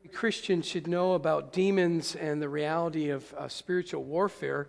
Christians should know about demons and the reality of spiritual warfare.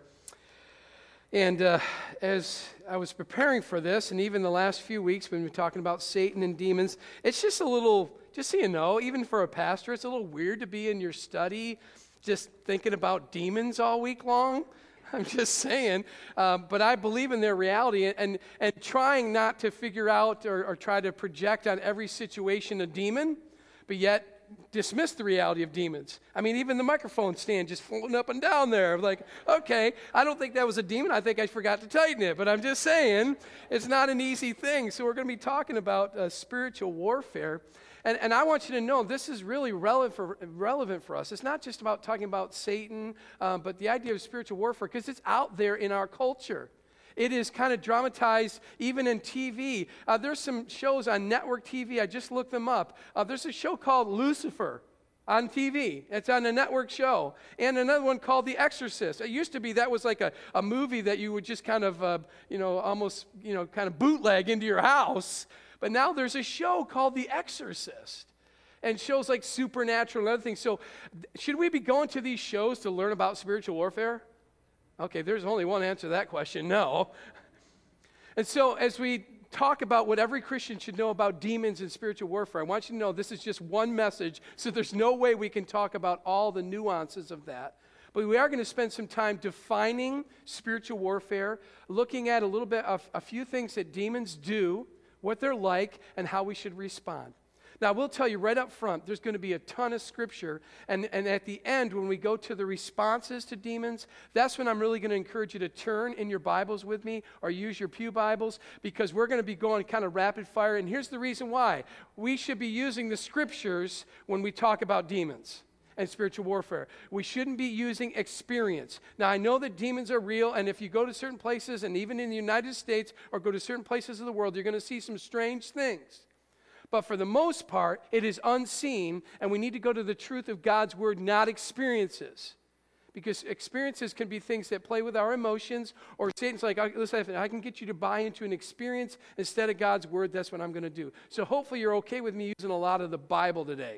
And as I was preparing for this, and even the last few weeks when we've been talking about Satan and demons, it's just a little, just so you know, even for a pastor, it's a little weird to be in your study just thinking about demons all week long. I'm just saying, but I believe in their reality and trying not to figure out or try to project on every situation a demon, but yet dismiss the reality of demons. I mean, even the microphone stand just floating up and down there. I'm like, okay, I don't think that was a demon. I think I forgot to tighten it, but I'm just saying it's not an easy thing. So we're going to be talking about spiritual warfare. And I want you to know this is really relevant for us. It's not just about talking about Satan, but the idea of spiritual warfare, because it's out there in our culture. It is kind of dramatized even in TV. There's some shows on network TV. I just looked them up. There's a show called Lucifer on TV. It's on a network show. And another one called The Exorcist. It used to be that was like a movie that you would just kind of, almost, kind of bootleg into your house. But now there's a show called The Exorcist. And shows like Supernatural and other things. So should we be going to these shows to learn about spiritual warfare? Okay, there's only one answer to that question, no. And so as we talk about what every Christian should know about demons and spiritual warfare, I want you to know this is just one message, so there's no way we can talk about all the nuances of that. But we are going to spend some time defining spiritual warfare, looking at a little bit of a few things that demons do, what they're like, and how we should respond. Now, I will tell you right up front, there's going to be a ton of scripture, and at the end, when we go to the responses to demons, that's when I'm really going to encourage you to turn in your Bibles with me or use your pew Bibles, because we're going to be going kind of rapid fire, and here's the reason why. We should be using the scriptures when we talk about demons and spiritual warfare. We shouldn't be using experience. Now, I know that demons are real, and if you go to certain places, and even in the United States, or go to certain places of the world, you're going to see some strange things. But for the most part, it is unseen, and we need to go to the truth of God's word, not experiences. Because experiences can be things that play with our emotions, or Satan's like, listen, if I can get you to buy into an experience instead of God's word, that's what I'm going to do. So hopefully you're okay with me using a lot of the Bible today.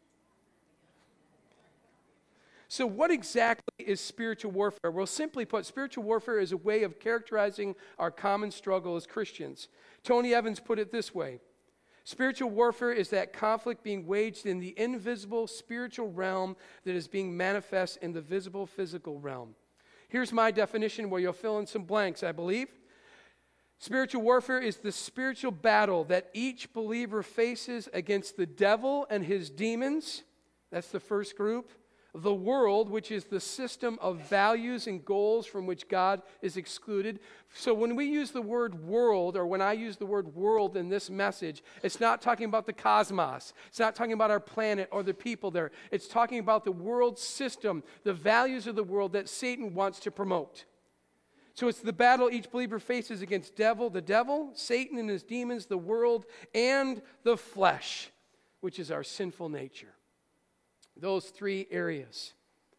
So what exactly is spiritual warfare? Well, simply put, spiritual warfare is a way of characterizing our common struggle as Christians. Tony Evans put it this way. Spiritual warfare is that conflict being waged in the invisible spiritual realm that is being manifest in the visible physical realm. Here's my definition where you'll fill in some blanks, I believe. Spiritual warfare is the spiritual battle that each believer faces against the devil and his demons. That's the first group. The world, which is the system of values and goals from which God is excluded. So when we use the word world, or when I use the word world in this message, it's not talking about the cosmos. It's not talking about our planet or the people there. It's talking about the world system, the values of the world that Satan wants to promote. So it's the battle each believer faces against the devil, Satan and his demons, the world, and the flesh, which is our sinful nature. Those three areas.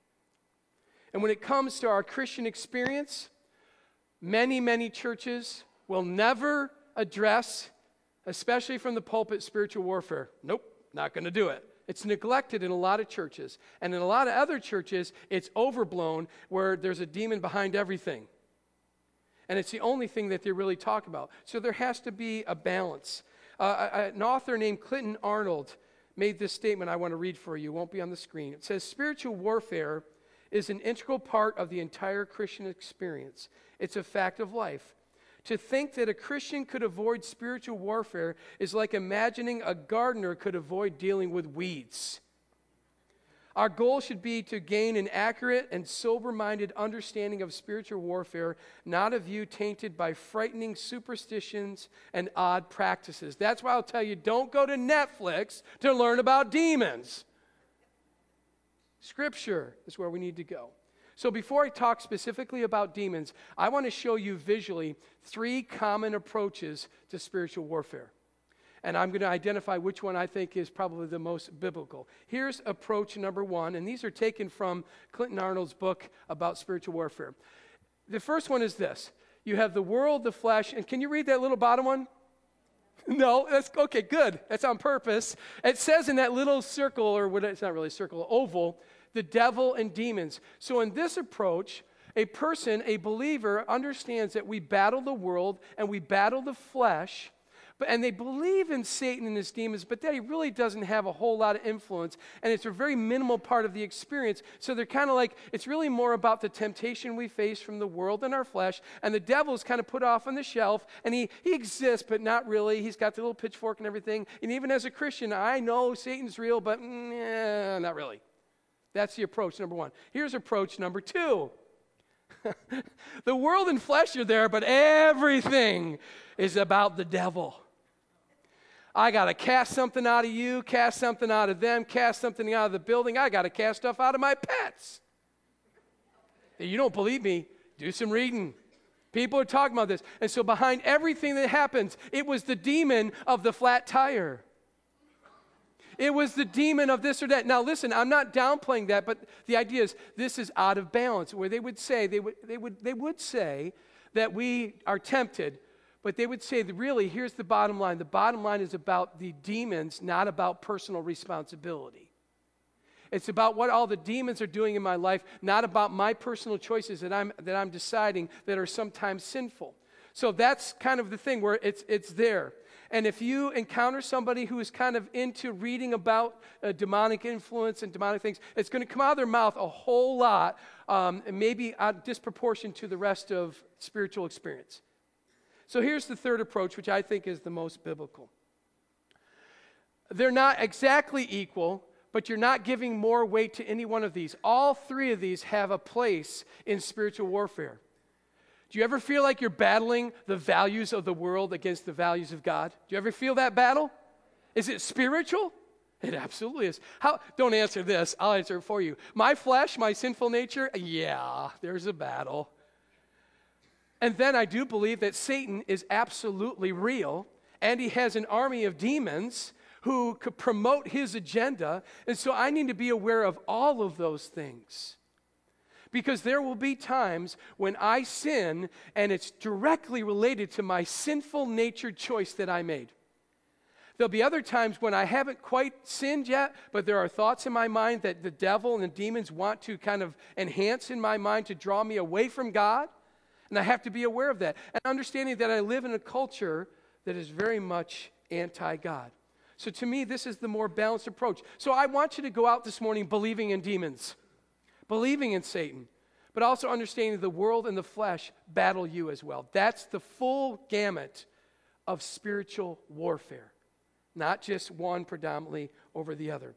And when it comes to our Christian experience, many churches will never address, especially from the pulpit, spiritual warfare. Nope, not going to do it. It's neglected in a lot of churches. And in a lot of other churches, it's overblown, where there's a demon behind everything. And it's the only thing that they really talk about. So there has to be a balance. An author named Clinton Arnold made this statement I want to read for you. It won't be on the screen. It says, spiritual warfare is an integral part of the entire Christian experience. It's a fact of life. To think that a Christian could avoid spiritual warfare is like imagining a gardener could avoid dealing with weeds. Our goal should be to gain an accurate and sober-minded understanding of spiritual warfare, not a view tainted by frightening superstitions and odd practices. That's why I'll tell you, don't go to Netflix to learn about demons. Scripture is where we need to go. So before I talk specifically about demons, I want to show you visually three common approaches to spiritual warfare. And I'm going to identify which one I think is probably the most biblical. Here's approach number one, and these are taken from Clinton Arnold's book about spiritual warfare. The first one is this. You have the world, the flesh, and can you read that little bottom one? No, that's okay, good. That's on purpose. It says in that little circle, or what, it's not really a circle, oval, the devil and demons. So in this approach, a person, a believer, understands that we battle the world and we battle the flesh, and they believe in Satan and his demons, but that he really doesn't have a whole lot of influence, and it's a very minimal part of the experience. So they're kind of like, it's really more about the temptation we face from the world and our flesh, and the devil's kind of put off on the shelf, and he exists, but not really. He's got the little pitchfork and everything, and even as a Christian, I know Satan's real, but not really. That's the approach, number one. Here's approach number two. The world and flesh are there, but everything is about the devil. I got to cast something out of you, cast something out of them, cast something out of the building. I got to cast stuff out of my pets. If you don't believe me, do some reading. People are talking about this. And so behind everything that happens, it was the demon of the flat tire. It was the demon of this or that. Now listen, I'm not downplaying that, but the idea is this is out of balance, where they would say that we are tempted, but they would say that really, here's the bottom line. The bottom line is about the demons, not about personal responsibility. It's about what all the demons are doing in my life, not about my personal choices that I'm deciding that are sometimes sinful. So that's kind of the thing where it's there. And if you encounter somebody who is kind of into reading about demonic influence and demonic things, it's going to come out of their mouth a whole lot, and maybe disproportionate to the rest of spiritual experience. So here's the third approach, which I think is the most biblical. They're not exactly equal, but you're not giving more weight to any one of these. All three of these have a place in spiritual warfare. Do you ever feel like you're battling the values of the world against the values of God? Do you ever feel that battle? Is it spiritual? It absolutely is. Don't answer this. I'll answer it for you. My flesh, my sinful nature, yeah, there's a battle. And then I do believe that Satan is absolutely real, and he has an army of demons who could promote his agenda. And so I need to be aware of all of those things. Because there will be times when I sin, and it's directly related to my sinful nature choice that I made. There'll be other times when I haven't quite sinned yet, but there are thoughts in my mind that the devil and the demons want to kind of enhance in my mind to draw me away from God. And I have to be aware of that. And understanding that I live in a culture that is very much anti-God. So to me, this is the more balanced approach. So I want you to go out this morning believing in demons, believing in Satan, but also understanding the world and the flesh battle you as well. That's the full gamut of spiritual warfare, not just one predominantly over the other.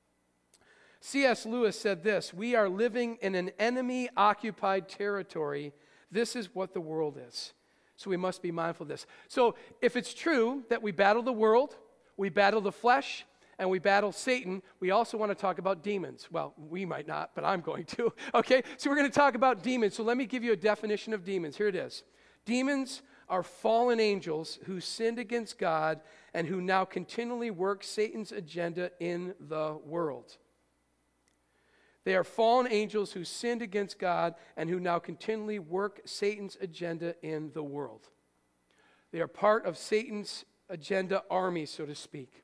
C.S. Lewis said this: "We are living in an enemy-occupied territory. This is what the world is." So we must be mindful of this. So if it's true that we battle the world, we battle the flesh, and we battle Satan, we also want to talk about demons. Well, we might not, but I'm going to. Okay, so we're going to talk about demons. So let me give you a definition of demons. Here it is. Demons are fallen angels who sinned against God and who now continually work Satan's agenda in the world. They are fallen angels who sinned against God and who now continually work Satan's agenda in the world. They are part of Satan's agenda army, so to speak.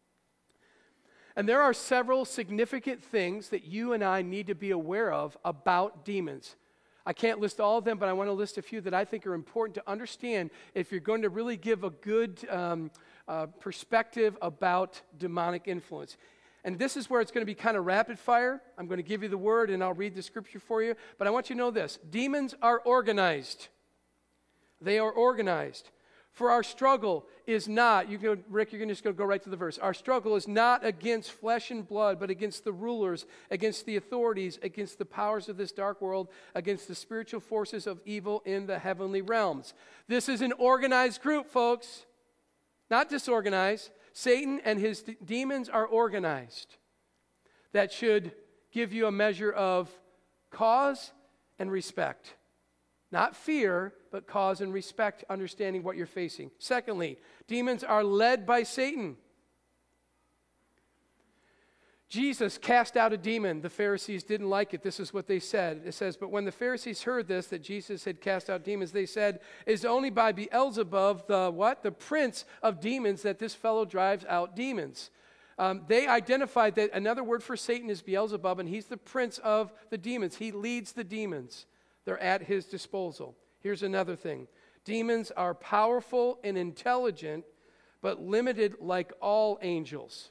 And there are several significant things that you and I need to be aware of about demons. I can't list all of them, but I want to list a few that I think are important to understand if you're going to really give a good perspective about demonic influence. And this is where it's going to be kind of rapid fire. I'm going to give you the word and I'll read the scripture for you. But I want you to know this. Demons are organized. They are organized. For our struggle is not, Rick, you're just going to go right to the verse. Our struggle is not against flesh and blood, but against the rulers, against the authorities, against the powers of this dark world, against the spiritual forces of evil in the heavenly realms. This is an organized group, folks, not disorganized. Satan and his demons are organized. That should give you a measure of cause and respect. Not fear, but cause and respect, understanding what you're facing. Secondly, demons are led by Satan. Jesus cast out a demon. The Pharisees didn't like it. This is what they said. It says, but when the Pharisees heard this, that Jesus had cast out demons, they said, it is only by Beelzebub, the what? The prince of demons, that this fellow drives out demons. They identified that another word for Satan is Beelzebub, and he's the prince of the demons. He leads the demons. They're at his disposal. Here's another thing. Demons are powerful and intelligent, but limited like all angels.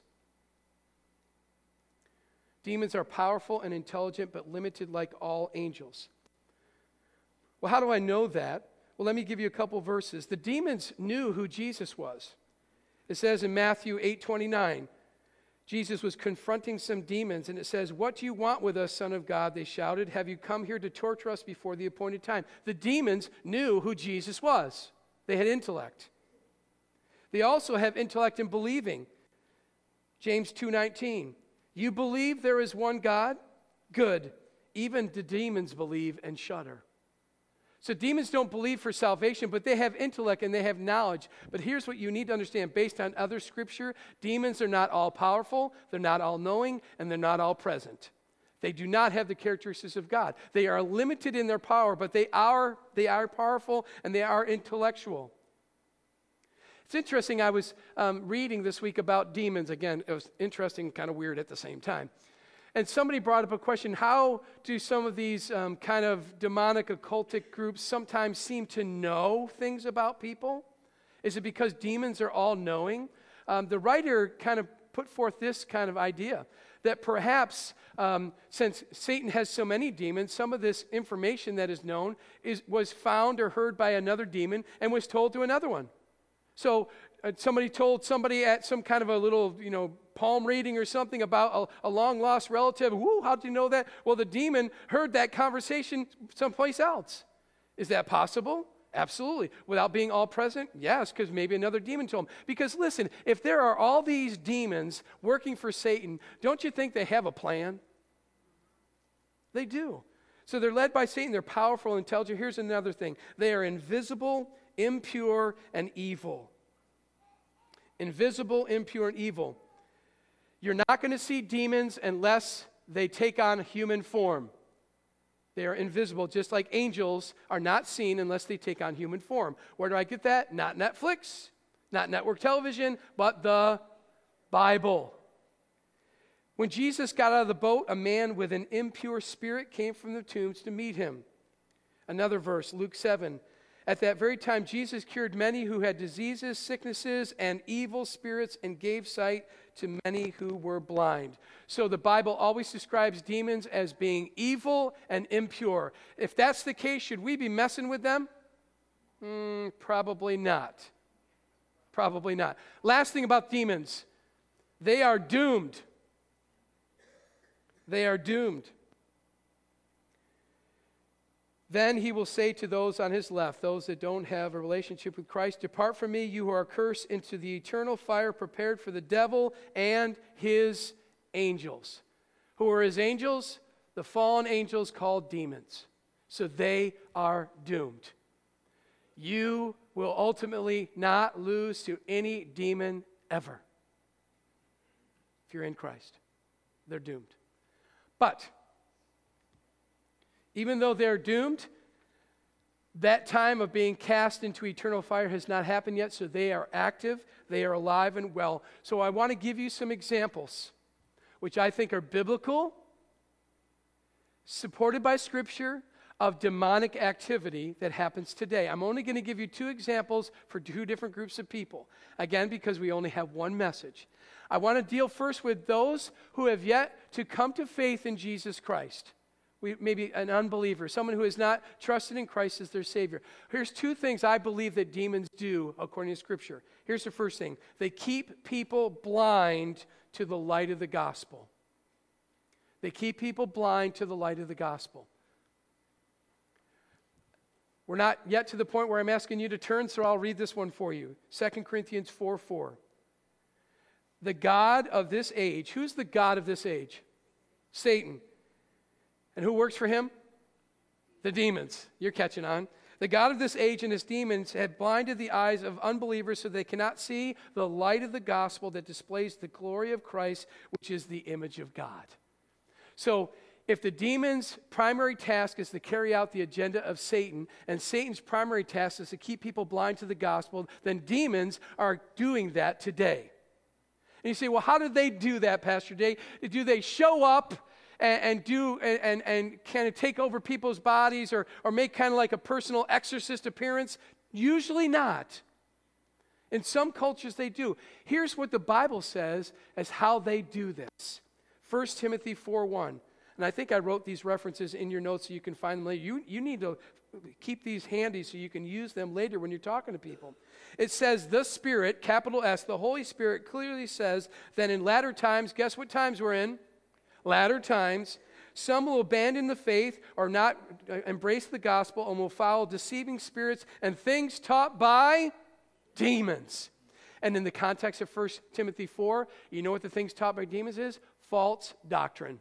Demons are powerful and intelligent, but limited like all angels. Well, how do I know that? Well, let me give you a couple verses. The demons knew who Jesus was. It says in Matthew 8:29, Jesus was confronting some demons, and it says, what do you want with us, Son of God? They shouted. Have you come here to torture us before the appointed time? The demons knew who Jesus was. They had intellect. They also have intellect in believing. James 2:19. You believe there is one God? Good. Even the demons believe and shudder. So demons don't believe for salvation, but they have intellect and they have knowledge. But here's what you need to understand. Based on other scripture, demons are not all powerful, they're not all knowing, and they're not all present. They do not have the characteristics of God. They are limited in their power, but they are powerful and they are intellectual. It's interesting, I was reading this week about demons. Again, it was interesting, kind of weird at the same time. And somebody brought up a question, how do some of these kind of demonic occultic groups sometimes seem to know things about people? Is it because demons are all-knowing? The writer kind of put forth this kind of idea, that perhaps since Satan has so many demons, some of this information that is known was found or heard by another demon and was told to another one. So somebody told somebody at some kind of a little, palm reading or something about a long-lost relative. Woo, how'd you know that? Well, the demon heard that conversation someplace else. Is that possible? Absolutely. Without being all present? Yes, because maybe another demon told him. Because listen, if there are all these demons working for Satan, don't you think they have a plan? They do. So they're led by Satan. They're powerful and intelligent. Here's another thing. They are invisible, impure, and evil. Invisible, impure, and evil. You're not going to see demons unless they take on human form. They are invisible, just like angels are not seen unless they take on human form. Where do I get that? Not Netflix, not network television, but the Bible. When Jesus got out of the boat, a man with an impure spirit came from the tombs to meet him. Another verse, Luke 7. At that very time, Jesus cured many who had diseases, sicknesses, and evil spirits, and gave sight to many who were blind. So the Bible always describes demons as being evil and impure. If that's the case, should we be messing with them? Probably not. Probably not. Last thing about demons, they are doomed. They are doomed. Then he will say to those on his left, those that don't have a relationship with Christ, depart from me, you who are cursed, into the eternal fire prepared for the devil and his angels. Who are his angels? The fallen angels called demons. So they are doomed. You will ultimately not lose to any demon ever. If you're in Christ, they're doomed. But even though they're doomed, that time of being cast into eternal fire has not happened yet, so they are active, they are alive and well. So I want to give you some examples, which I think are biblical, supported by Scripture, of demonic activity that happens today. I'm only going to give you 2 examples for 2 different groups of people. Again, because we only have one message. I want to deal first with those who have yet to come to faith in Jesus Christ. Maybe an unbeliever, someone who has not trusted in Christ as their Savior. Here's 2 things I believe that demons do according to Scripture. Here's the first thing. They keep people blind to the light of the gospel. They keep people blind to the light of the gospel. We're not yet to the point where I'm asking you to turn, so I'll read this one for you. 2 Corinthians 4:4. The God of this age. Who's the God of this age? Satan. And who works for him? The demons. You're catching on. The God of this age and his demons have blinded the eyes of unbelievers so they cannot see the light of the gospel that displays the glory of Christ, which is the image of God. So, if the demon's primary task is to carry out the agenda of Satan, and Satan's primary task is to keep people blind to the gospel, then demons are doing that today. And you say, well, how do they do that, Pastor Jay? Do they show up and kind of take over people's bodies or make kind of like a personal exorcist appearance? Usually not. In some cultures they do. Here's what the Bible says as how they do this. 1 Timothy 4:1. And I think I wrote these references in your notes so you can find them later. You need to keep these handy so you can use them later when you're talking to people. It says, the Spirit, capital S, the Holy Spirit clearly says that in latter times, guess what times we're in? Latter times, some will abandon the faith or not embrace the gospel and will follow deceiving spirits and things taught by demons. And in the context of 1 Timothy 4, you know what the things taught by demons is? False doctrine.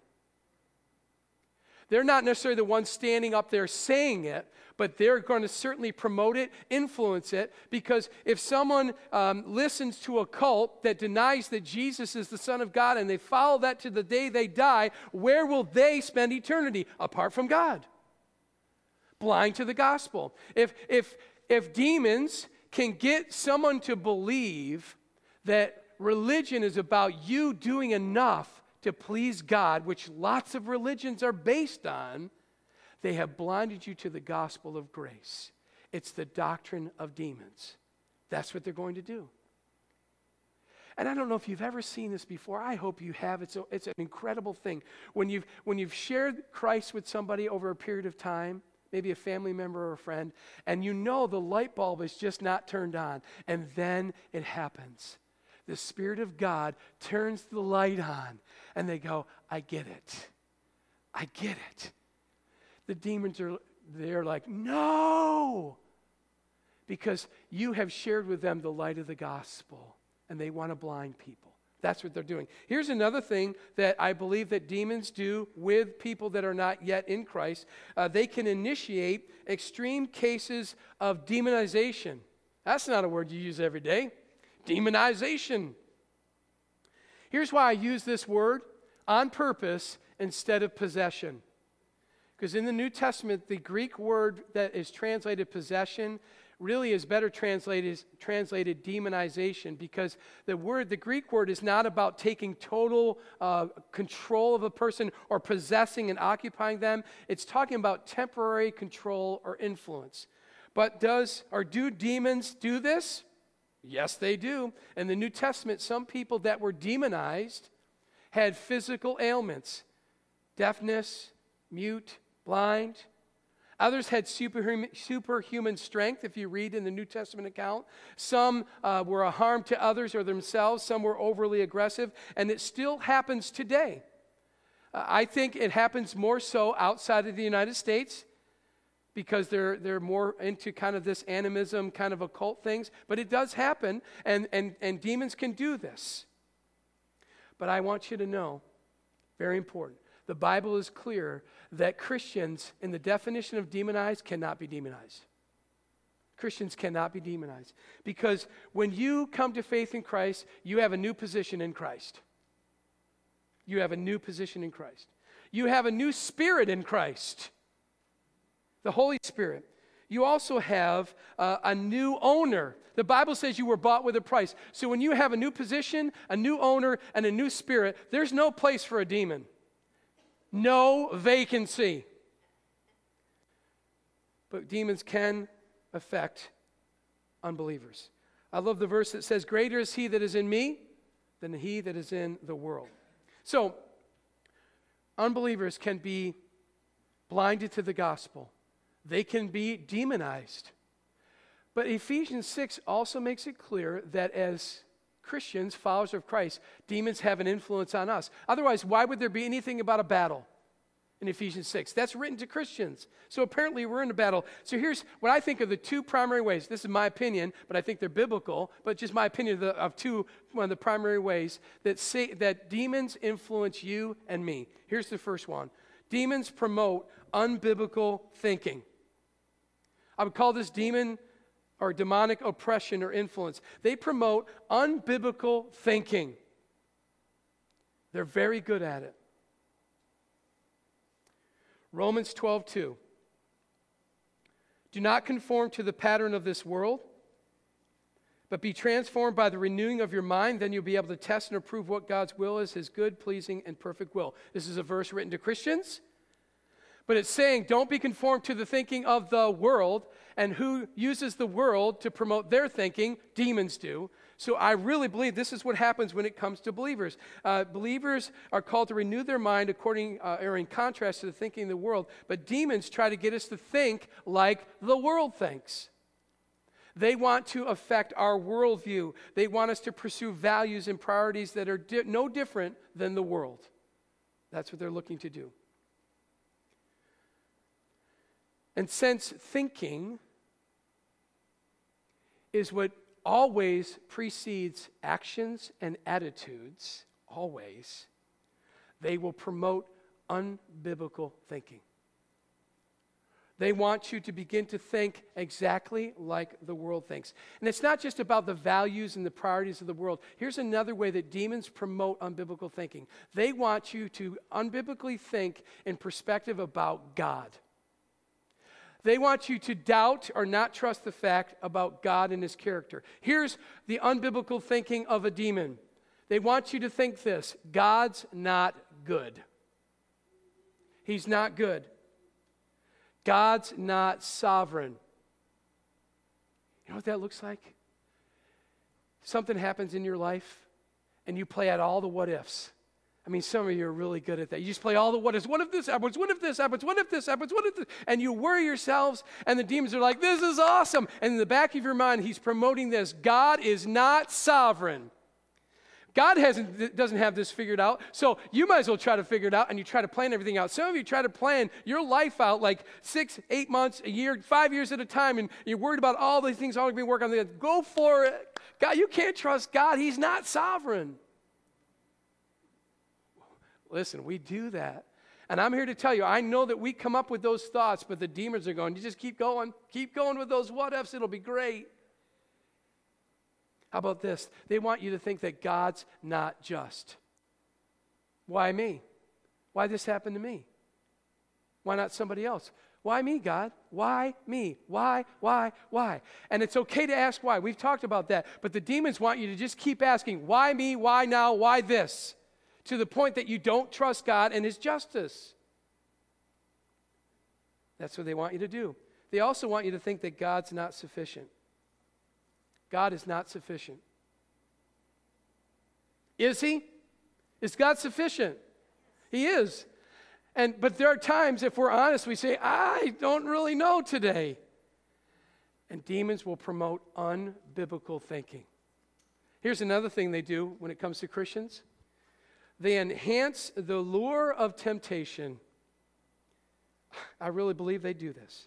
They're not necessarily the ones standing up there saying it, but they're going to certainly promote it, influence it, because if someone listens to a cult that denies that Jesus is the Son of God and they follow that to the day they die, where will they spend eternity? Apart from God. Blind to the gospel. If demons can get someone to believe that religion is about you doing enough to please God, which lots of religions are based on, they have blinded you to the gospel of grace. It's the doctrine of demons. That's what they're going to do. And I don't know if you've ever seen this before. I hope you have. It's an incredible thing. When you've shared Christ with somebody over a period of time, maybe a family member or a friend, and you know the light bulb is just not turned on, and then it happens. The Spirit of God turns the light on, and they go, I get it. I get it. The demons they're like, no! Because you have shared with them the light of the gospel, and they want to blind people. That's what they're doing. Here's another thing that I believe that demons do with people that are not yet in Christ. They can initiate extreme cases of demonization. That's not a word you use every day. Demonization. Here's why I use this word on purpose instead of possession. Because in the New Testament, the Greek word that is translated possession really is better translated demonization, because the Greek word is not about taking total control of a person or possessing and occupying them. It's talking about temporary control or influence. But do demons do this? Yes, they do. In the New Testament, some people that were demonized had physical ailments, deafness, mute, blind. Others had superhuman strength, if you read in the New Testament account. Some were a harm to others or themselves. Some were overly aggressive. And it still happens today. I think it happens more so outside of the United States, because they're more into kind of this animism, kind of occult things. But it does happen, and demons can do this. But I want you to know, very important, the Bible is clear that Christians, in the definition of demonized, cannot be demonized. Christians cannot be demonized. Because when you come to faith in Christ, you have a new position in Christ. You have a new position in Christ. You have a new spirit in Christ. The Holy Spirit. You also have a new owner. The Bible says you were bought with a price. So when you have a new position, a new owner, and a new spirit, there's no place for a demon. No vacancy. But demons can affect unbelievers. I love the verse that says, greater is he that is in me than he that is in the world. So, unbelievers can be blinded to the gospel. They can be demonized. But Ephesians 6 also makes it clear that as Christians, followers of Christ, demons have an influence on us. Otherwise, why would there be anything about a battle in Ephesians 6? That's written to Christians. So apparently we're in a battle. So here's what I think are the two primary ways. This is my opinion, but I think they're biblical, but just my opinion of one of the primary ways that demons influence you and me. Here's the first one. Demons promote unbiblical thinking. I would call this demon or demonic oppression or influence. They promote unbiblical thinking. They're very good at it. Romans 12:2. Do not conform to the pattern of this world, but be transformed by the renewing of your mind. Then you'll be able to test and approve what God's will is, his good, pleasing, and perfect will. This is a verse written to Christians, but it's saying don't be conformed to the thinking of the world. And who uses the world to promote their thinking? Demons do. So I really believe this is what happens when it comes to believers. Believers are called to renew their mind according or in contrast to the thinking of the world. But demons try to get us to think like the world thinks. They want to affect our worldview. They want us to pursue values and priorities that are no different than the world. That's what they're looking to do. And since thinking is what always precedes actions and attitudes, always, they will promote unbiblical thinking. They want you to begin to think exactly like the world thinks. And it's not just about the values and the priorities of the world. Here's another way that demons promote unbiblical thinking. They want you to unbiblically think in perspective about God. They want you to doubt or not trust the fact about God and his character. Here's the unbiblical thinking of a demon. They want you to think this: God's not good. He's not good. God's not sovereign. You know what that looks like? Something happens in your life and you play out all the what ifs. I mean, some of you are really good at that. You just play all the what ifs. What if this happens? What if this happens? What if this happens? What if this? And you worry yourselves, and the demons are like, this is awesome. And in the back of your mind, he's promoting this: God is not sovereign. God doesn't have this figured out, so you might as well try to figure it out, and you try to plan everything out. Some of you try to plan your life out like 6, 8 months, a year, 5 years at a time, and you're worried about all these things all going to be working on. Go for it. God, you can't trust God. He's not sovereign. Listen, we do that. And I'm here to tell you, I know that we come up with those thoughts, but the demons are going, you just keep going with those what ifs, it'll be great. How about this? They want you to think that God's not just. Why me? Why this happened to me? Why not somebody else? Why me, God? Why me? Why? And it's okay to ask why. We've talked about that. But the demons want you to just keep asking, why me? Why now? Why this? To the point that you don't trust God and his justice. That's what they want you to do. They also want you to think that God's not sufficient. God is not sufficient. Is he? Is God sufficient? He is. But there are times, if we're honest, we say, I don't really know today. And demons will promote unbiblical thinking. Here's another thing they do when it comes to Christians. They enhance the lure of temptation. I really believe they do this.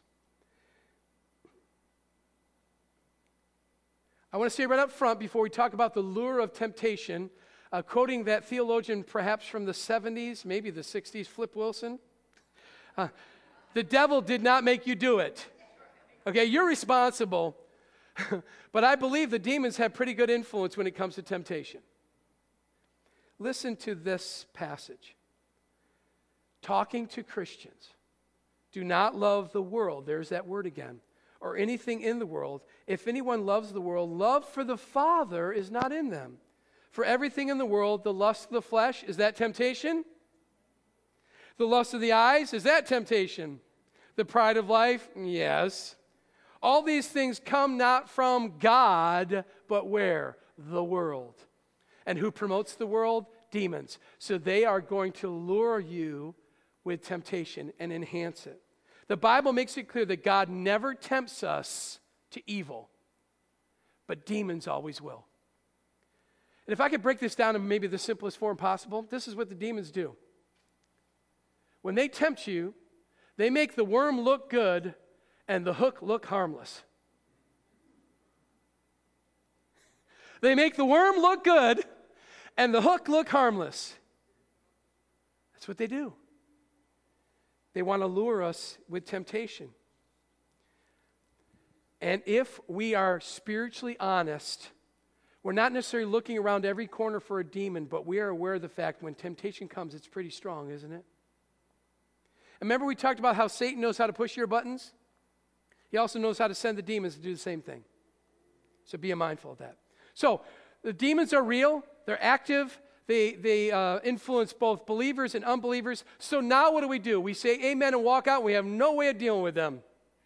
I want to say right up front before we talk about the lure of temptation, quoting that theologian perhaps from the 70s, maybe the 60s, Flip Wilson. The devil did not make you do it. Okay, you're responsible. But I believe the demons have pretty good influence when it comes to temptation. Listen to this passage. Talking to Christians. Do not love the world. There's that word again. Or anything in the world. If anyone loves the world, love for the Father is not in them. For everything in the world, the lust of the flesh, is that temptation? The lust of the eyes, is that temptation? The pride of life? Yes. All these things come not from God, but where? The world. And who promotes the world? Demons. So they are going to lure you with temptation and enhance it. The Bible makes it clear that God never tempts us to evil, but demons always will. And if I could break this down in maybe the simplest form possible, this is what the demons do. When they tempt you, they make the worm look good and the hook look harmless. They make the worm look good and the hook look harmless. That's what they do. They want to lure us with temptation. And if we are spiritually honest, we're not necessarily looking around every corner for a demon, but we are aware of the fact when temptation comes, it's pretty strong, isn't it? And remember we talked about how Satan knows how to push your buttons? He also knows how to send the demons to do the same thing. So be mindful of that. So the demons are real. They're active. They influence both believers and unbelievers. So now what do? We say amen and walk out. And we have no way of dealing with them.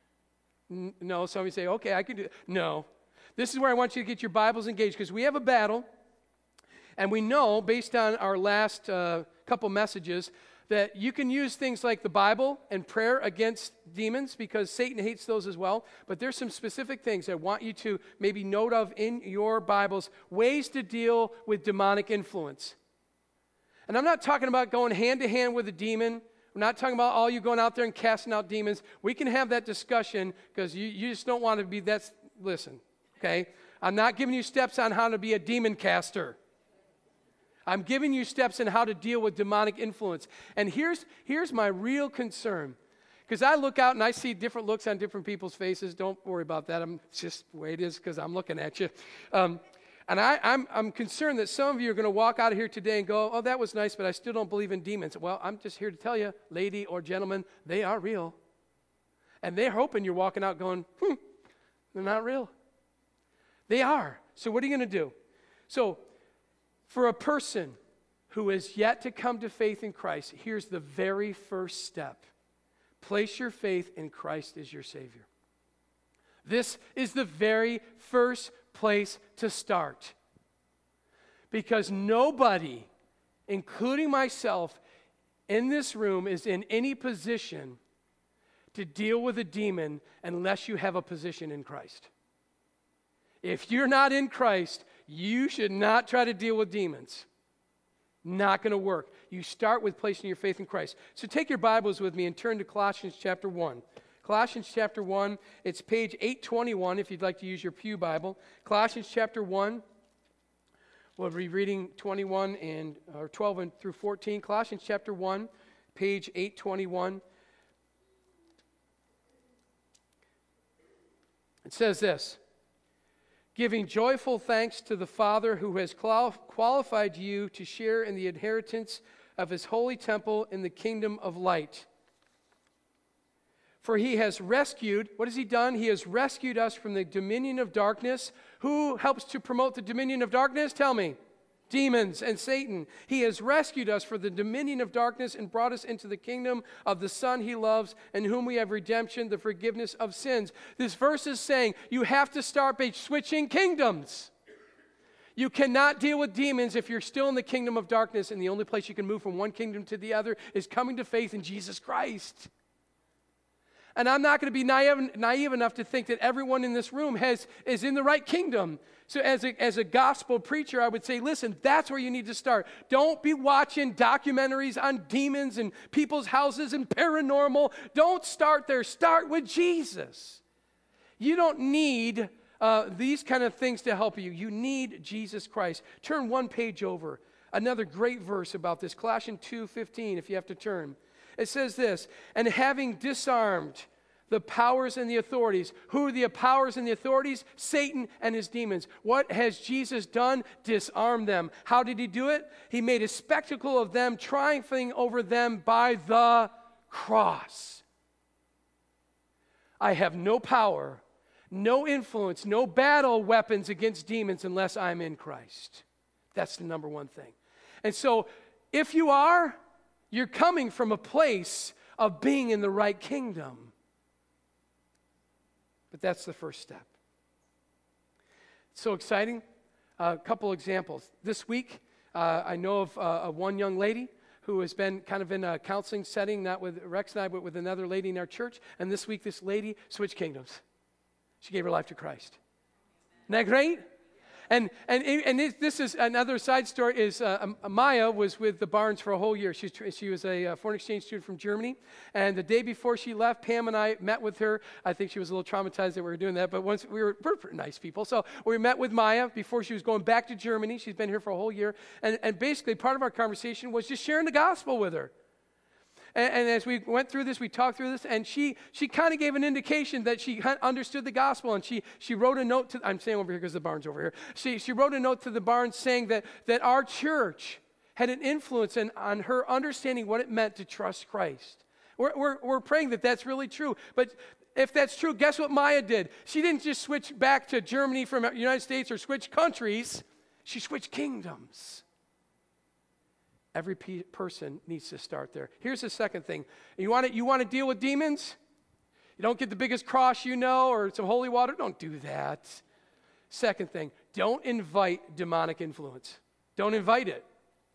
No, somebody say, okay, I can do it. No. This is where I want you to get your Bibles engaged because we have a battle. And we know, based on our last couple messages, that you can use things like the Bible and prayer against demons because Satan hates those as well. But there's some specific things I want you to maybe note of in your Bibles, ways to deal with demonic influence. And I'm not talking about going hand to hand with a demon. I'm not talking about all you going out there and casting out demons. We can have that discussion because you just don't want to be that. Listen, okay? I'm not giving you steps on how to be a demon caster. I'm giving you steps in how to deal with demonic influence. And here's my real concern. Because I look out and I see different looks on different people's faces. Don't worry about that. It's just the way it is because I'm looking at you. And I'm concerned that some of you are going to walk out of here today and go, oh, that was nice, but I still don't believe in demons. Well, I'm just here to tell you, lady or gentleman, they are real. And they're hoping you're walking out going, they're not real. They are. So what are you going to do? So for a person who has yet to come to faith in Christ, here's the very first step. Place your faith in Christ as your Savior. This is the very first place to start. Because nobody, including myself, in this room is in any position to deal with a demon unless you have a position in Christ. If you're not in Christ, you should not try to deal with demons. Not going to work. You start with placing your faith in Christ. So take your Bibles with me and turn to Colossians chapter 1. Colossians chapter 1, it's page 821 if you'd like to use your pew Bible. Colossians chapter 1, we'll be reading 21 or 12 and through 14. Colossians chapter 1, page 821. It says this: giving joyful thanks to the Father who has qualified you to share in the inheritance of his holy temple in the kingdom of light. For he has rescued, what has he done? He has rescued us from the dominion of darkness. Who helps to promote the dominion of darkness? Tell me. Demons and Satan. He has rescued us from the dominion of darkness and brought us into the kingdom of the Son he loves, in whom we have redemption, the forgiveness of sins. This verse is saying you have to start by switching kingdoms. You cannot deal with demons if you're still in the kingdom of darkness, and the only place you can move from one kingdom to the other is coming to faith in Jesus Christ. And I'm not going to be naive enough to think that everyone in this room is in the right kingdom. So as a gospel preacher, I would say, listen, that's where you need to start. Don't be watching documentaries on demons and people's houses and paranormal. Don't start there. Start with Jesus. You don't need these kind of things to help you. You need Jesus Christ. Turn one page over. Another great verse about this, Colossians 2:15, if you have to turn. It says this: and having disarmed the powers and the authorities. Who are the powers and the authorities? Satan and his demons. What has Jesus done? Disarmed them. How did he do it? He made a spectacle of them, triumphing over them by the cross. I have no power, no influence, no battle weapons against demons unless I'm in Christ. That's the number one thing. And so, if you are, you're coming from a place of being in the right kingdom. But that's the first step. It's so exciting. A couple examples. This week, I know of one young lady who has been kind of in a counseling setting, not with Rex and I, but with another lady in our church. And this week, this lady switched kingdoms. She gave her life to Christ. Isn't that great? And this is another side story is Maya was with the Barnes for a whole year. She was a foreign exchange student from Germany. And the day before she left, Pam and I met with her. I think she was a little traumatized that we were doing that, but once we're pretty nice people. So we met with Maya before she was going back to Germany. She's been here for a whole year. And basically part of our conversation was just sharing the gospel with her. And as we went through this, we talked through this, and she kind of gave an indication that she understood the gospel, and she wrote a note to, I'm saying over here because the barn's over here. She wrote a note to the barn saying that our church had an influence on her understanding what it meant to trust Christ. We're praying that that's really true. But if that's true, guess what Maya did? She didn't just switch back to Germany from the United States or switch countries. She switched kingdoms. Every person needs to start there. Here's the second thing. You want to deal with demons? You don't get the biggest cross or some holy water. Don't do that. Second thing, don't invite demonic influence. Don't invite it.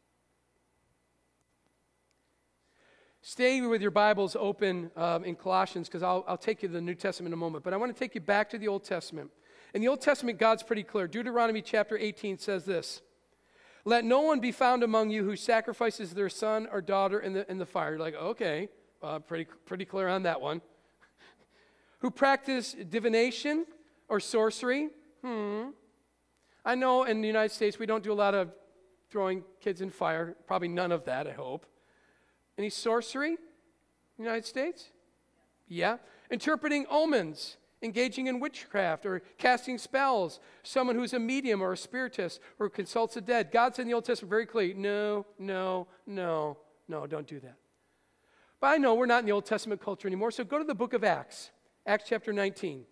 Stay with your Bibles open in Colossians, because I'll take you to the New Testament in a moment. But I want to take you back to the Old Testament. In the Old Testament, God's pretty clear. Deuteronomy chapter 18 says this: "Let no one be found among you who sacrifices their son or daughter in the fire." You're like, okay, pretty clear on that one. "Who practice divination or sorcery." I know in the United States we don't do a lot of throwing kids in fire. Probably none of that, I hope. Any sorcery in the United States? Yeah. "Interpreting omens, engaging in witchcraft or casting spells, someone who's a medium or a spiritist or consults the dead." God said in the Old Testament very clearly, no, don't do that. But I know we're not in the Old Testament culture anymore, so go to the book of Acts, Acts chapter 19.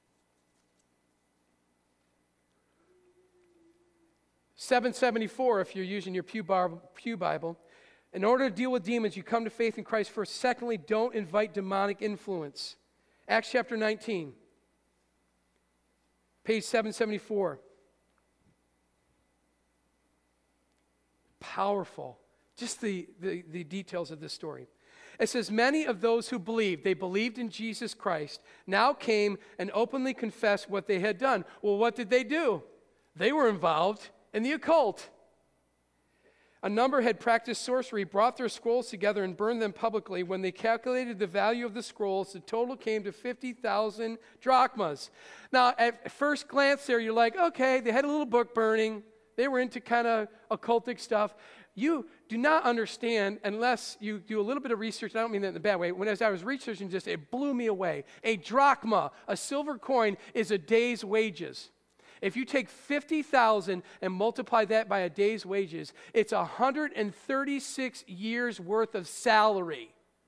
774 if you're using your Pew Bible. "In order to deal with demons, you come to faith in Christ first. Secondly, don't invite demonic influence." Acts chapter 19, page 774. Powerful. Just the details of this story. It says, "Many of those who believed," they believed in Jesus Christ, "now came and openly confessed what they had done." Well, what did they do? They were involved in the occult. "A number had practiced sorcery, brought their scrolls together, and burned them publicly. When they calculated the value of the scrolls, the total came to 50,000 drachmas. Now, at first glance there, you're like, okay, they had a little book burning. They were into kind of occultic stuff. You do not understand unless you do a little bit of research. I don't mean that in a bad way. As I was researching this, it blew me away. A drachma, a silver coin, is a day's wages. If you take 50,000 and multiply that by a day's wages, it's 136 years worth of salary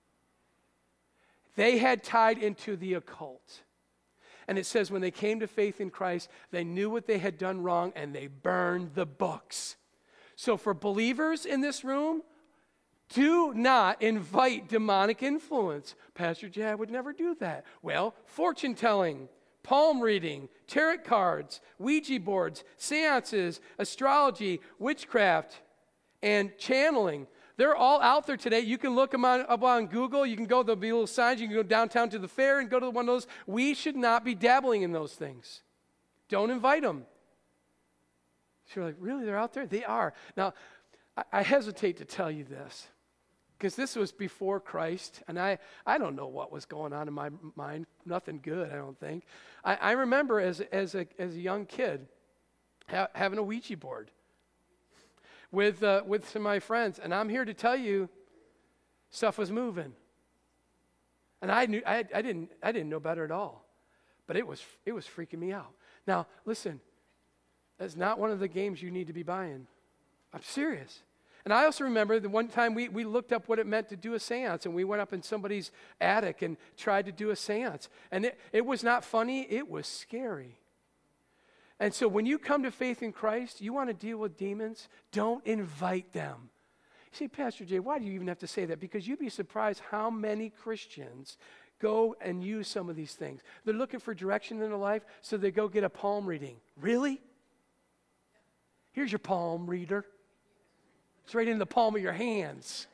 they had tied into the occult. And it says when they came to faith in Christ, they knew what they had done wrong and they burned the books. So for believers in this room, do not invite demonic influence. Pastor Jay, I would never do that. Well, fortune telling, palm reading, tarot cards, Ouija boards, seances, astrology, witchcraft, and channeling. They're all out there today. You can look them up on Google. You can go, there'll be little signs. You can go downtown to the fair and go to one of those. We should not be dabbling in those things. Don't invite them. So you're like, really? They're out there? They are. Now, I hesitate to tell you this, because this was before Christ, and I don't know what was going on in my mind. Nothing good, I don't think. I remember as a young kid having a Ouija board with some of my friends, and I'm here to tell you, stuff was moving, and I didn't know better at all, but it was freaking me out. Now, listen, that's not one of the games you need to be buying. I'm serious. And I also remember the one time we looked up what it meant to do a seance, and we went up in somebody's attic and tried to do a seance. And it was not funny, it was scary. And so when you come to faith in Christ, you want to deal with demons, don't invite them. You say, Pastor Jay, why do you even have to say that? Because you'd be surprised how many Christians go and use some of these things. They're looking for direction in their life, so they go get a palm reading. Really? Here's your palm reader. It's right in the palm of your hands.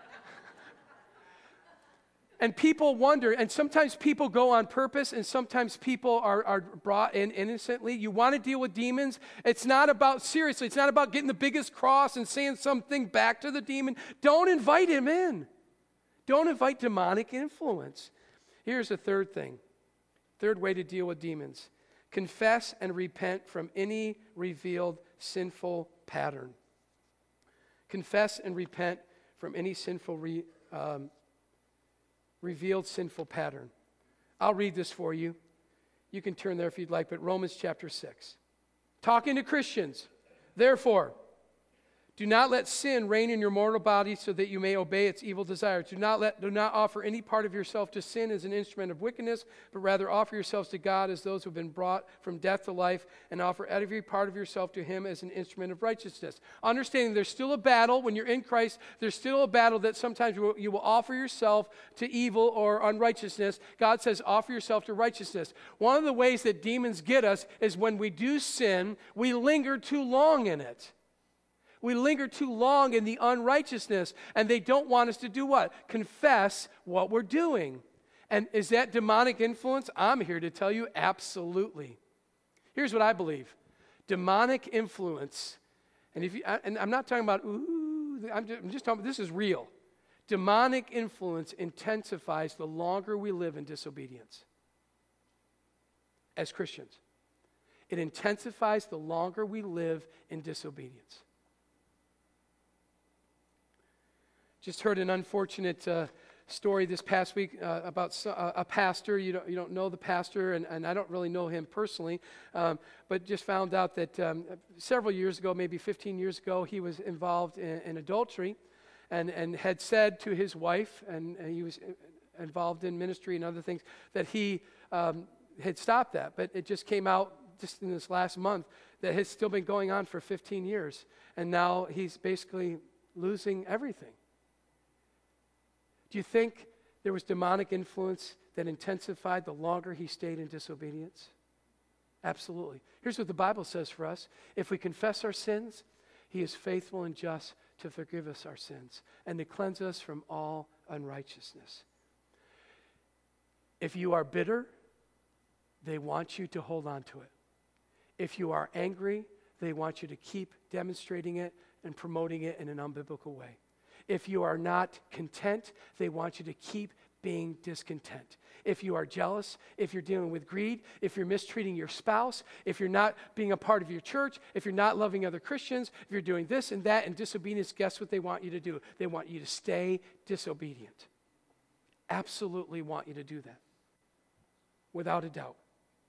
And people wonder, and sometimes people go on purpose, and sometimes people are brought in innocently. You want to deal with demons? It's not about getting the biggest cross and saying something back to the demon. Don't invite him in. Don't invite demonic influence. Here's the third thing. Third way to deal with demons. Confess and repent from any revealed sinful pattern. Confess and repent from any sinful revealed sinful pattern. I'll read this for you. You can turn there if you'd like, but Romans chapter 6. Talking to Christians. Therefore, do not let sin reign in your mortal body so that you may obey its evil desires. Do not offer any part of yourself to sin as an instrument of wickedness, but rather offer yourselves to God as those who have been brought from death to life, and offer every part of yourself to Him as an instrument of righteousness. Understanding there's still a battle when you're in Christ. There's still a battle that sometimes you will offer yourself to evil or unrighteousness. God says offer yourself to righteousness. One of the ways that demons get us is when we do sin, we linger too long in it. We linger too long in the unrighteousness, and they don't want us to do what? Confess what we're doing. And is that demonic influence? I'm here to tell you, absolutely. Here's what I believe. Demonic influence, and I'm not talking about, I'm just talking, this is real. Demonic influence intensifies the longer we live in disobedience as Christians. It intensifies the longer we live in disobedience. Just heard an unfortunate story this past week about a pastor. You don't know the pastor, and I don't really know him personally, but just found out that several years ago, maybe 15 years ago, he was involved in adultery and had said to his wife, and he was involved in ministry and other things, that he had stopped that. But it just came out just in this last month that has still been going on for 15 years. And now he's basically losing everything. Do you think there was demonic influence that intensified the longer he stayed in disobedience? Absolutely. Here's what the Bible says for us. If we confess our sins, He is faithful and just to forgive us our sins and to cleanse us from all unrighteousness. If you are bitter, they want you to hold on to it. If you are angry, they want you to keep demonstrating it and promoting it in an unbiblical way. If you are not content, they want you to keep being discontent. If you are jealous, if you're dealing with greed, if you're mistreating your spouse, if you're not being a part of your church, if you're not loving other Christians, if you're doing this and that and disobedience, guess what they want you to do? They want you to stay disobedient. Absolutely want you to do that. Without a doubt.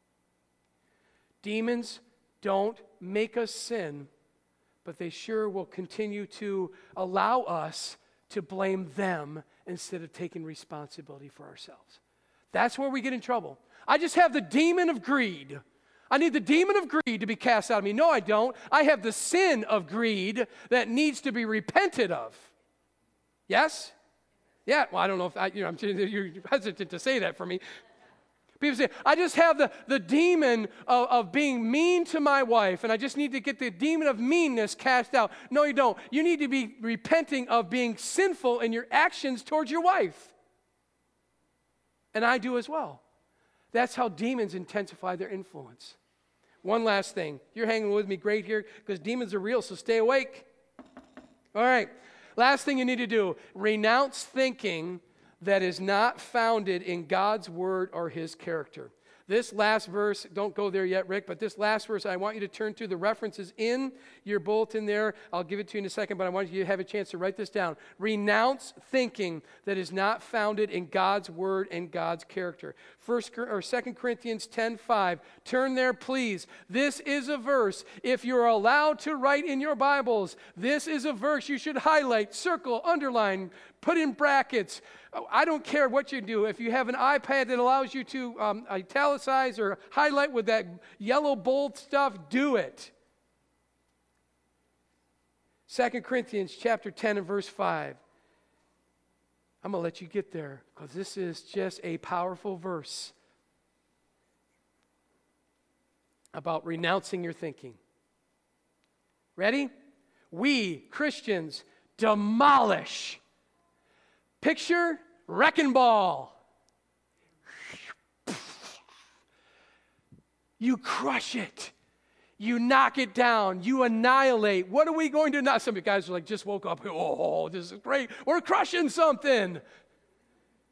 Demons don't make us sin, but they sure will continue to allow us to blame them instead of taking responsibility for ourselves. That's where we get in trouble. I just have the demon of greed. I need the demon of greed to be cast out of me. No, I don't. I have the sin of greed that needs to be repented of. Yes? Yeah, well, I don't know if you're hesitant to say that for me. People say, I just have the demon of being mean to my wife, and I just need to get the demon of meanness cast out. No, you don't. You need to be repenting of being sinful in your actions towards your wife. And I do as well. That's how demons intensify their influence. One last thing. You're hanging with me great here because demons are real, so stay awake. All right. Last thing you need to do, renounce thinking that is not founded in God's word or His character. This last verse, don't go there yet, Rick, but this last verse I want you to turn to. The reference is in your bulletin there. I'll give it to you in a second, but I want you to have a chance to write this down. Renounce thinking that is not founded in God's word and God's character. 2 Corinthians 10:5. Turn there, please. This is a verse. If you're allowed to write in your Bibles, this is a verse you should highlight, circle, underline, put in brackets. I don't care what you do. If you have an iPad that allows you to italicize or highlight with that yellow bold stuff, do it. 2 Corinthians chapter 10 and verse 5. I'm going to let you get there because this is just a powerful verse about renouncing your thinking. Ready? We, Christians, demolish. Picture wrecking ball. You crush it. You knock it down. You annihilate. What are we going to not? Some of you guys are like, just woke up. Oh, this is great. We're crushing something.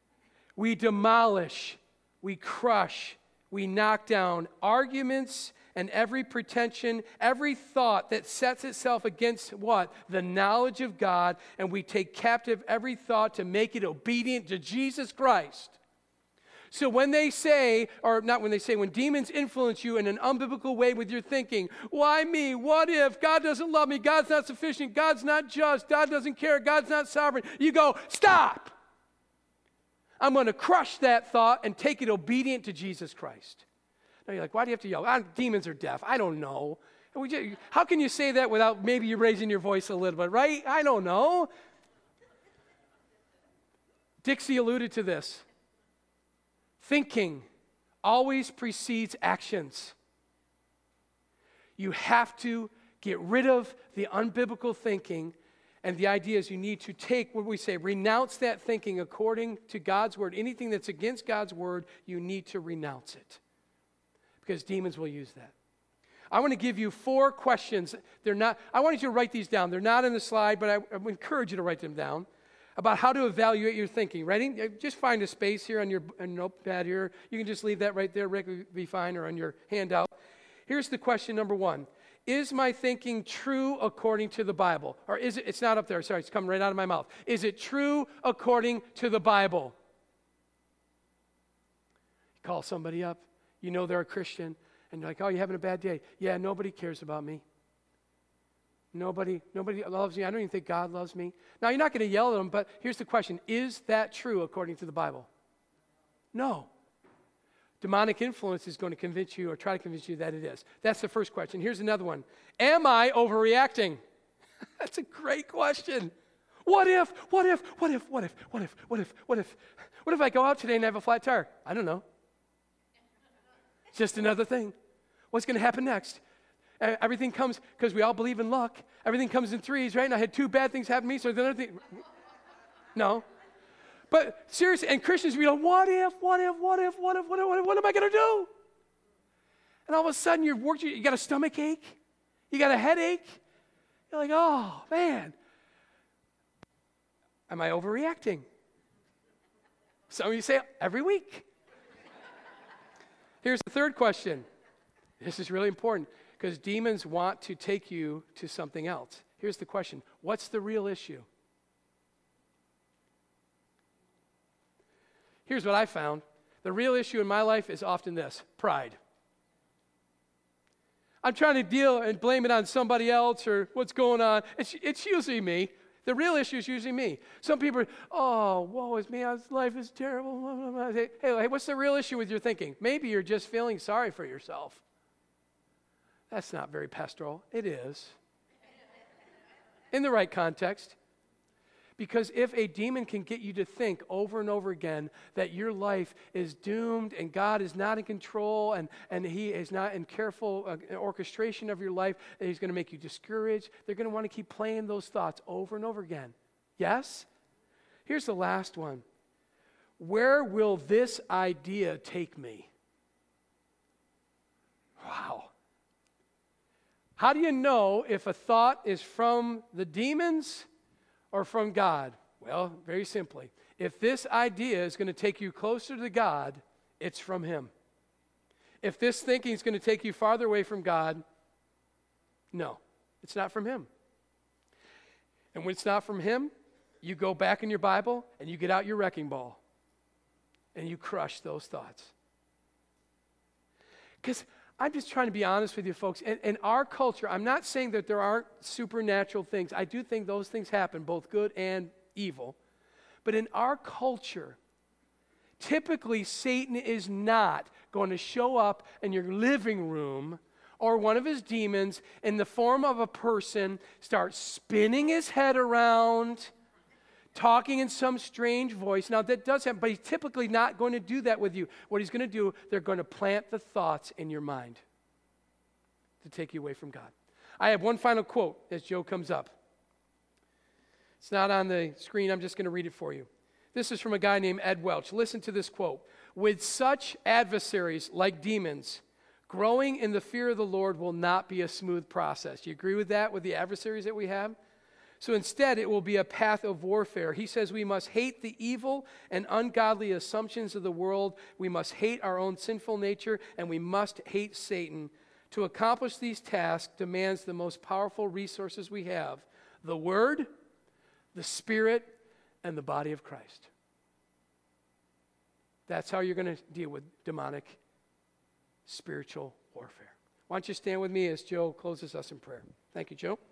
We demolish. We crush. We knock down arguments and every pretension, every thought that sets itself against what? The knowledge of God, and we take captive every thought to make it obedient to Jesus Christ. So when they say, or not when they say, when demons influence you in an unbiblical way with your thinking, why me? What if? God doesn't love me. God's not sufficient. God's not just. God doesn't care. God's not sovereign. You go, stop. I'm going to crush that thought and take it obedient to Jesus Christ. Now you're like, why do you have to yell? Demons are deaf. I don't know. How can you say that without maybe you raising your voice a little bit, right? I don't know. Dixie alluded to this. Thinking always precedes actions. You have to get rid of the unbiblical thinking, and the idea is you need to take what we say, renounce that thinking according to God's word. Anything that's against God's word, you need to renounce it, because demons will use that. I want to give you 4 questions. I want you to write these down. They're not in the slide, but I encourage you to write them down, about how to evaluate your thinking. Ready? Just find a space here on your notepad here. You can just leave that right there. Rick will be fine, or on your handout. Here's the question number 1. Is my thinking true according to the Bible? Or is it? It's not up there. Sorry, it's coming right out of my mouth. Is it true according to the Bible? You call somebody up. You know they're a Christian. And you're like, oh, you having a bad day? Yeah, nobody cares about me. Nobody loves me. I don't even think God loves me. Now, you're not going to yell at them, but here's the question. Is that true according to the Bible? No. Demonic influence is going to convince you or try to convince you that it is. That's the first question. Here's another one. Am I overreacting? That's a great question. What if I go out today and have a flat tire? I don't know. It's just another thing. What's going to happen next? Everything comes, because we all believe in luck, everything comes in threes, right? And I had 2 bad things happen to me, so the other thing. No. But seriously, and Christians, we go, what if, what am I going to do? And all of a sudden, you got a stomach ache, you got a headache. You're like, oh, man. Am I overreacting? Some of you say, every week. Here's the third question. This is really important, because demons want to take you to something else. Here's the question. What's the real issue? Here's what I found. The real issue in my life is often this: pride. I'm trying to deal and blame it on somebody else or what's going on. It's usually me. The real issue is usually me. Some people are, oh, woe is me, life is terrible. Hey, what's the real issue with your thinking? Maybe you're just feeling sorry for yourself. That's not very pastoral. It is. In the right context. Because if a demon can get you to think over and over again that your life is doomed and God is not in control and He is not in careful orchestration of your life, and He's going to make you discouraged, they're going to want to keep playing those thoughts over and over again. Yes? Here's the last one. Where will this idea take me? Wow. How do you know if a thought is from the demons or from God? Well, very simply, if this idea is going to take you closer to God, it's from Him. If this thinking is going to take you farther away from God, no, it's not from Him. And when it's not from Him, you go back in your Bible and you get out your wrecking ball and you crush those thoughts. Because I'm just trying to be honest with you, folks. In our culture, I'm not saying that there aren't supernatural things. I do think those things happen, both good and evil. But in our culture, typically Satan is not going to show up in your living room or one of his demons in the form of a person, start spinning his head around, talking in some strange voice. Now, that does happen, but he's typically not going to do that with you. What he's going to do, they're going to plant the thoughts in your mind to take you away from God. I have one final quote as Joe comes up. It's not on the screen. I'm just going to read it for you. This is from a guy named Ed Welch. Listen to this quote. With such adversaries like demons, growing in the fear of the Lord will not be a smooth process. Do you agree with that, with the adversaries that we have? So instead, it will be a path of warfare. He says we must hate the evil and ungodly assumptions of the world. We must hate our own sinful nature, and we must hate Satan to accomplish these tasks demands the most powerful resources we have: the Word, the Spirit, and the body of Christ. That's how you're going to deal with demonic spiritual warfare. Why don't you stand with me as Joe closes us in prayer? Thank you, Joe.